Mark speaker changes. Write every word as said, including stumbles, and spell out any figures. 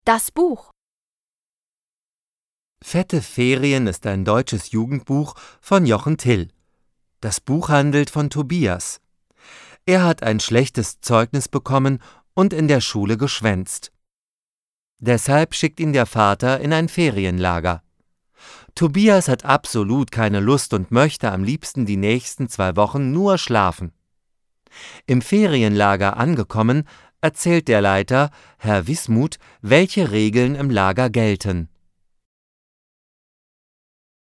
Speaker 1: Das Buch.
Speaker 2: Fette Ferien ist ein deutsches Jugendbuch von Jochen Till. Das Buch handelt von Tobias. Er hat ein schlechtes Zeugnis bekommen und in der Schule geschwänzt. Deshalb schickt ihn der Vater in ein Ferienlager. Tobias hat absolut keine Lust und möchte am liebsten die nächsten zwei Wochen nur schlafen. Im Ferienlager angekommen, erzählt der Leiter, Herr Wismuth, welche Regeln im Lager gelten.